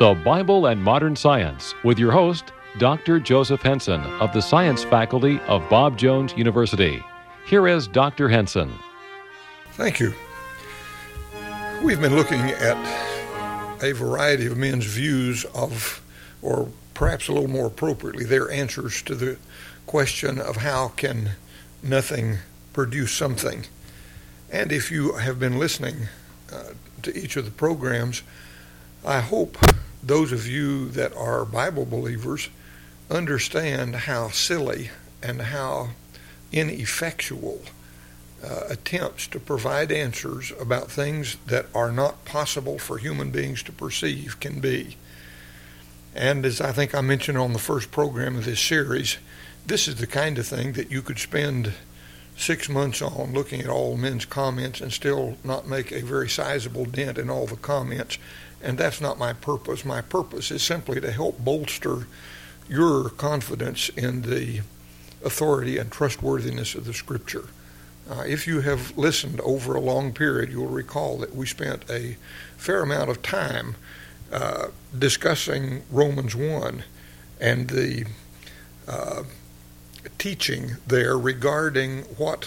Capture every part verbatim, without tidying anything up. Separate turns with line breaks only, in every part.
The Bible and Modern Science with your host, Doctor Joseph Henson of the Science Faculty of Bob Jones University. Here is Doctor Henson.
Thank you. We've been looking at a variety of men's views of, or perhaps a little more appropriately, their answers to the question of how can nothing produce something. And if you have been listening uh, to each of the programs, I hope those of you that are Bible believers understand how silly and how ineffectual uh, attempts to provide answers about things that are not possible for human beings to perceive can be. And as I think I mentioned on the first program of this series, this is the kind of thing that you could spend six months on looking at all men's comments and still not make a very sizable dent in all the comments. And that's not my purpose. My purpose is simply to help bolster your confidence in the authority and trustworthiness of the Scripture. Uh, if you have listened over a long period, you'll recall that we spent a fair amount of time uh, discussing Romans one and the uh, teaching there regarding what,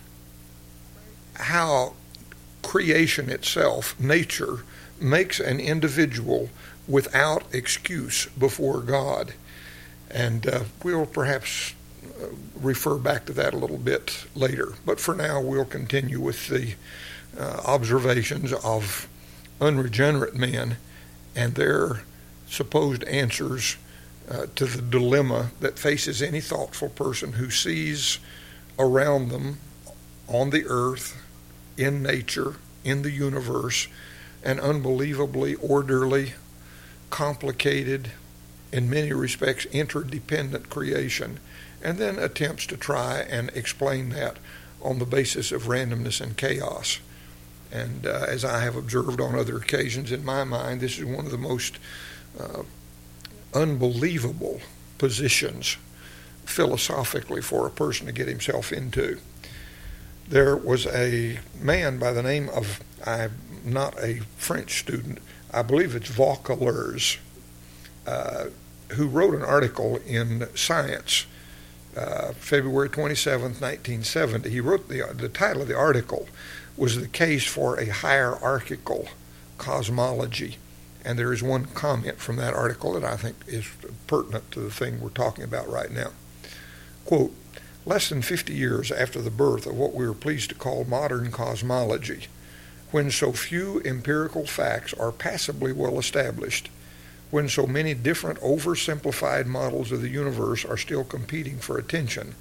how creation itself, nature, makes an individual without excuse before God. And uh, we'll perhaps uh, refer back to that a little bit later. But for now, we'll continue with the uh, observations of unregenerate men and their supposed answers uh, to the dilemma that faces any thoughtful person who sees around them on the earth, in nature, in the universe, an unbelievably orderly, complicated, in many respects interdependent creation, and then attempts to try and explain that on the basis of randomness and chaos. And uh, as I have observed on other occasions, in my mind, this is one of the most uh, unbelievable positions philosophically for a person to get himself into. There was a man by the name of, I'm not a French student, I believe it's Vauquelins, uh, who wrote an article in Science, uh, February twenty-seventh, nineteen seventy. He wrote, the, the title of the article was The Case for a Hierarchical Cosmology. And there is one comment from that article that I think is pertinent to the thing we're talking about right now. Quote, less than fifty years after the birth of what we are pleased to call modern cosmology, when so few empirical facts are passably well established, when so many different oversimplified models of the universe are still competing for attention,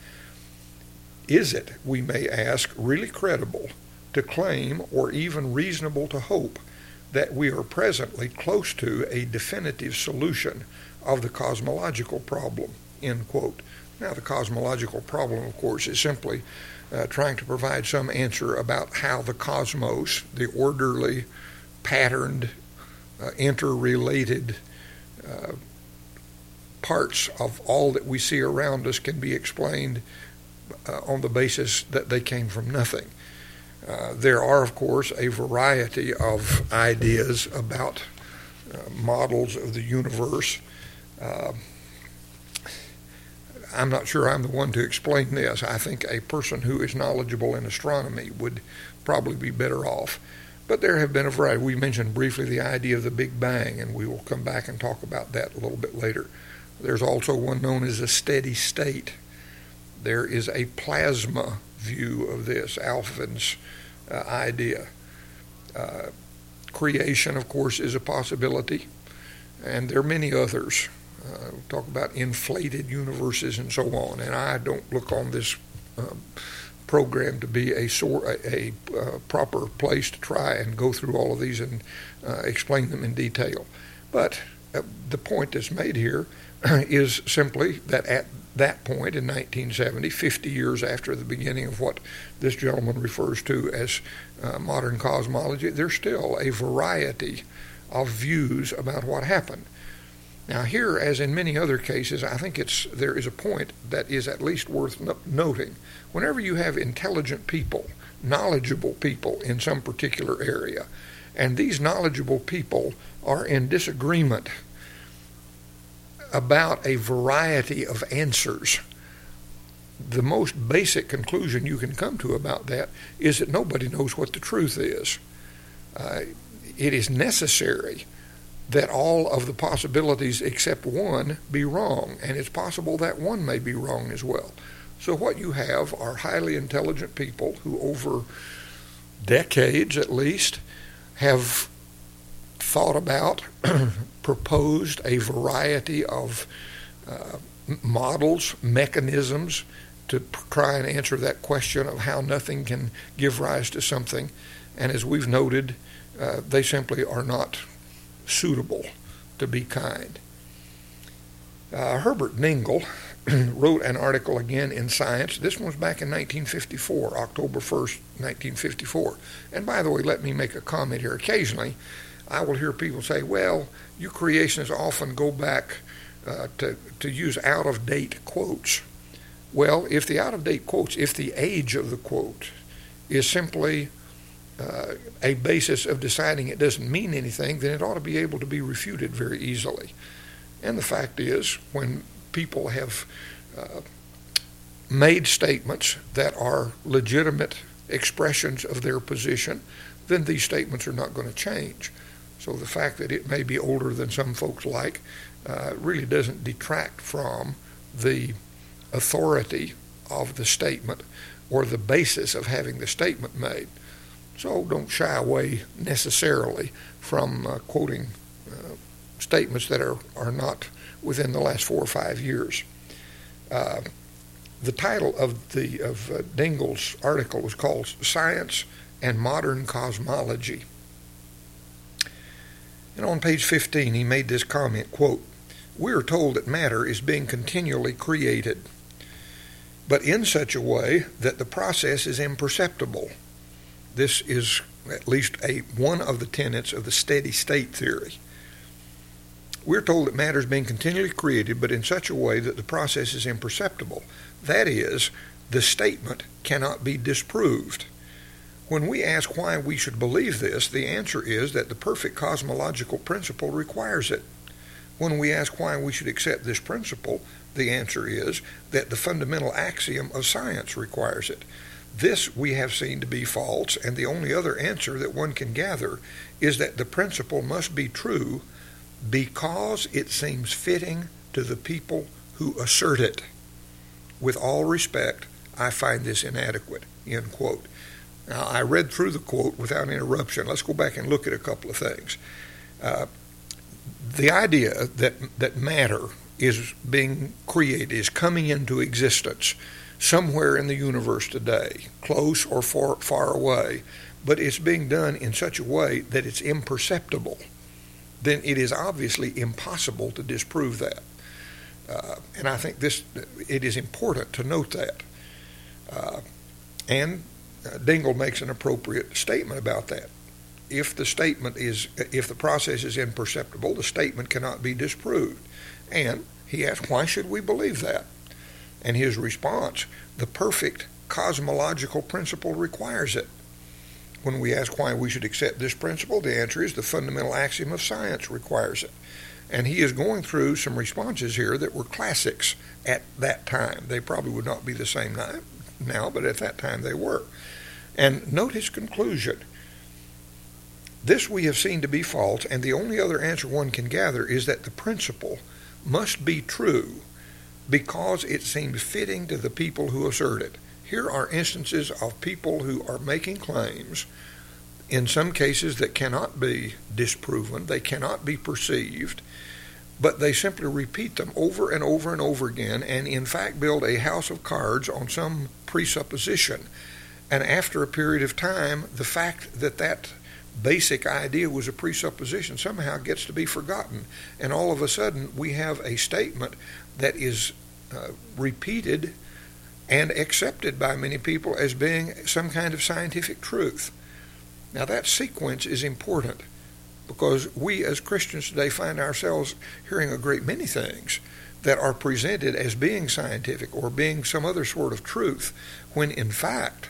is it, we may ask, really credible to claim or even reasonable to hope that we are presently close to a definitive solution of the cosmological problem, end quote. Now, the cosmological problem, of course, is simply uh, trying to provide some answer about how the cosmos, the orderly, patterned, uh, interrelated uh, parts of all that we see around us can be explained uh, on the basis that they came from nothing. Uh, there are, of course, a variety of ideas about uh, models of the universe. Uh, I'm not sure I'm the one to explain this. I think a person who is knowledgeable in astronomy would probably be better off. But there have been a variety. We mentioned briefly the idea of the Big Bang, and we will come back and talk about that a little bit later. There's also one known as a steady state. There is a plasma view of this, Alfvén's uh, idea. Uh, creation, of course, is a possibility, and there are many others. Uh, we talk about inflated universes and so on, and I don't look on this um, program to be a, sor- a, a uh, proper place to try and go through all of these and uh, explain them in detail. But uh, the point that's made here is simply that at that point in nineteen seventy, fifty years after the beginning of what this gentleman refers to as uh, modern cosmology, there's still a variety of views about what happened. Now here, as in many other cases, I think it's there is a point that is at least worth no- noting. Whenever you have intelligent people, knowledgeable people in some particular area, And these knowledgeable people are in disagreement about a variety of answers. The most basic conclusion you can come to about that is that nobody knows what the truth is. Uh, it is necessary that all of the possibilities except one be wrong, and it's possible that one may be wrong as well. So what you have are highly intelligent people who over decades at least have thought about, proposed a variety of uh, models, mechanisms to try and answer that question of how nothing can give rise to something. And as we've noted, uh, they simply are not suitable to be kind. Uh, Herbert Dingle wrote an article again in Science. This one was back in nineteen fifty-four, October first, nineteen fifty-four. And by the way, let me make a comment here. Occasionally, I will hear people say, well, you creationists often go back uh, to, to use out-of-date quotes. Well, if the out-of-date quotes, if the age of the quote is simply uh, a basis of deciding it doesn't mean anything, then it ought to be able to be refuted very easily. And the fact is, when people have uh, made statements that are legitimate expressions of their position, then these statements are not going to change. So the fact that it may be older than some folks like uh, really doesn't detract from the authority of the statement or the basis of having the statement made. So don't shy away necessarily from uh, quoting uh, statements that are, are not within the last four or five years. Uh, the title of the of uh, Dingle's article was called Science and Modern Cosmology. And on page fifteen, he made this comment, quote, "We are told that matter is being continually created, but in such a way that the process is imperceptible." This is at least a one of the tenets of the steady state theory. We're told that matter is being continually created, but in such a way that the process is imperceptible. That is, the statement cannot be disproved. When we ask why we should believe this, the answer is that the perfect cosmological principle requires it. When we ask why we should accept this principle, the answer is that the fundamental axiom of science requires it. This we have seen to be false, and the only other answer that one can gather is that the principle must be true because it seems fitting to the people who assert it. With all respect, I find this inadequate, end quote. Now, I read through the quote without interruption. Let's go back and look at a couple of things. Uh, the idea that, that matter is being created, is coming into existence somewhere in the universe today, close or far, far away, but it's being done in such a way that it's imperceptible, then it is obviously impossible to disprove that. Uh, and I think this it is important to note that. Uh, and uh, Dingle makes an appropriate statement about that. If the statement is, if the process is imperceptible, the statement cannot be disproved. And he asks, why should we believe that? And his response, the perfect cosmological principle requires it. When we ask why we should accept this principle, the answer is the fundamental axiom of science requires it. And he is going through some responses here that were classics at that time. They probably would not be the same now, but at that time they were. And note his conclusion. This we have seen to be false, and the only other answer one can gather is that the principle must be true because it seems fitting to the people who assert it. Here are instances of people who are making claims, in some cases that cannot be disproven, they cannot be perceived, but they simply repeat them over and over and over again, and in fact build a house of cards on some presupposition. And after a period of time, the fact that that basic idea was a presupposition somehow gets to be forgotten. And all of a sudden, we have a statement that is uh, repeated and accepted by many people as being some kind of scientific truth. Now, that sequence is important because we as Christians today find ourselves hearing a great many things that are presented as being scientific or being some other sort of truth, when in fact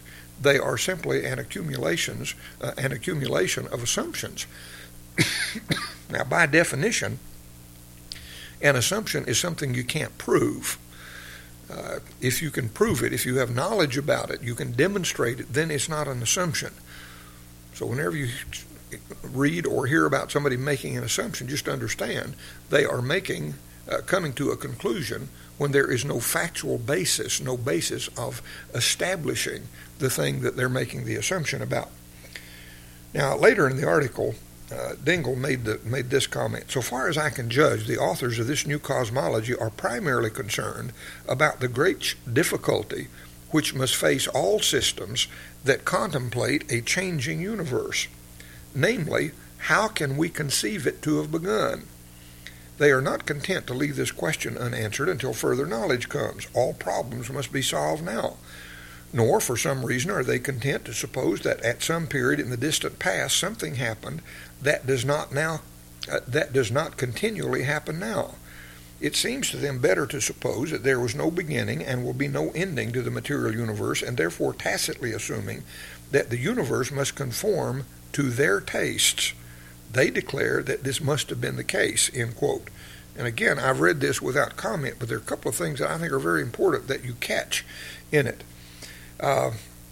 They are simply an accumulations, uh, an accumulation of assumptions. Now, by definition, an assumption is something you can't prove. Uh, if you can prove it, if you have knowledge about it, you can demonstrate it, then it's not an assumption. So whenever you read or hear about somebody making an assumption, just understand they are making, uh, coming to a conclusion when there is no factual basis, no basis of establishing the thing that they're making the assumption about. Now, later in the article, uh, Dingle made, the, made this comment: so far as I can judge, the authors of this new cosmology are primarily concerned about the great difficulty which must face all systems that contemplate a changing universe. Namely, how can we conceive it to have begun? They are not content to leave this question unanswered until further knowledge comes. All problems must be solved now. Nor, for some reason, are they content to suppose that at some period in the distant past something happened that does not now, uh, that does not continually happen now. It seems to them better to suppose that there was no beginning and will be no ending to the material universe, and therefore tacitly assuming that the universe must conform to their tastes, they declare that this must have been the case, end quote. And again, I've read this without comment, but there are a couple of things that I think are very important that you catch in it. Uh,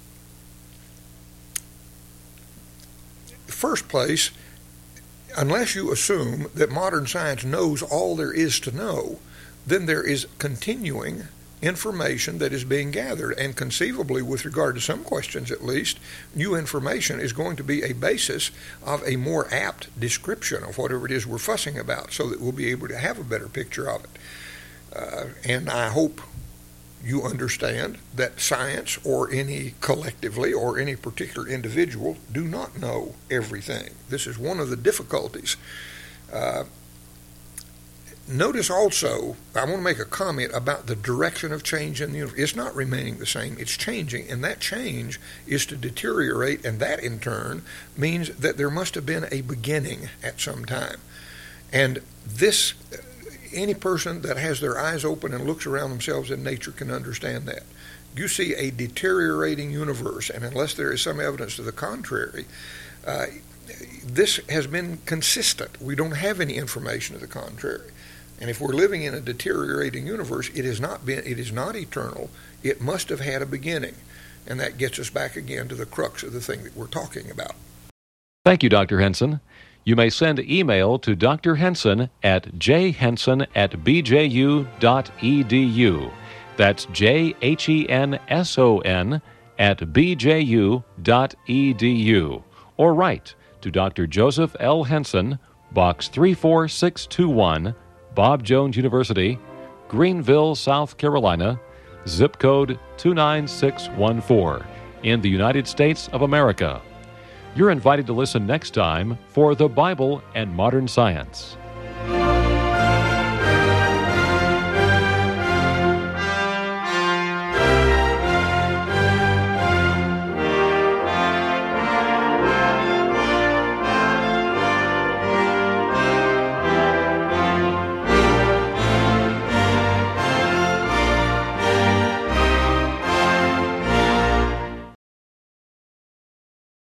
first place, unless you assume that modern science knows all there is to know, then there is continuing information that is being gathered, and conceivably, with regard to some questions at least, new information is going to be a basis of a more apt description of whatever it is we're fussing about, so that we'll be able to have a better picture of it. Uh, and I hope you understand that science, or any collectively, or any particular individual, do not know everything. This is one of the difficulties. Uh, Notice also, I want to make a comment about the direction of change in the universe. It's not remaining the same, it's changing, and that change is to deteriorate, and that in turn means that there must have been a beginning at some time. And this, any person that has their eyes open and looks around themselves in nature can understand that. You see a deteriorating universe, and unless there is some evidence to the contrary, uh, this has been consistent. We don't have any information to the contrary. And if we're living in a deteriorating universe, it is not been, it is not eternal. It must have had a beginning. And that gets us back again to the crux of the thing that we're talking about.
Thank you, Doctor Henson. You may send email to Doctor Henson at j henson at b j u dot e d u. That's J H E N S O N at b j u dot e d u. Or write to Doctor Joseph L. Henson, Box three four six two one, Bob Jones University, Greenville, South Carolina, zip code two nine six one four, in the United States of America. You're invited to listen next time for The Bible and Modern Science.